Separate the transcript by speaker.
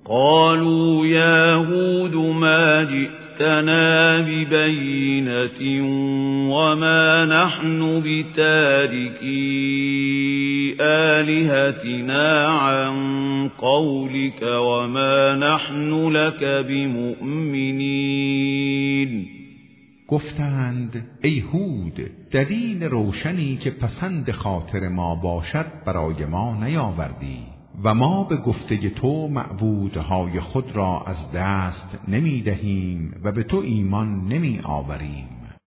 Speaker 1: قالوا يا هود ما جئتنا ببينة وما نحن بتاركي آلهتنا عن قولك وما نحن لك بمؤمنین.
Speaker 2: گفتند ای هود، دلیل روشنی که پسند خاطر ما باشد برای ما نیاوردی و ما به گفته تو معبودهای خود را از دست نمی دهیم و به تو ایمان نمی آوریم.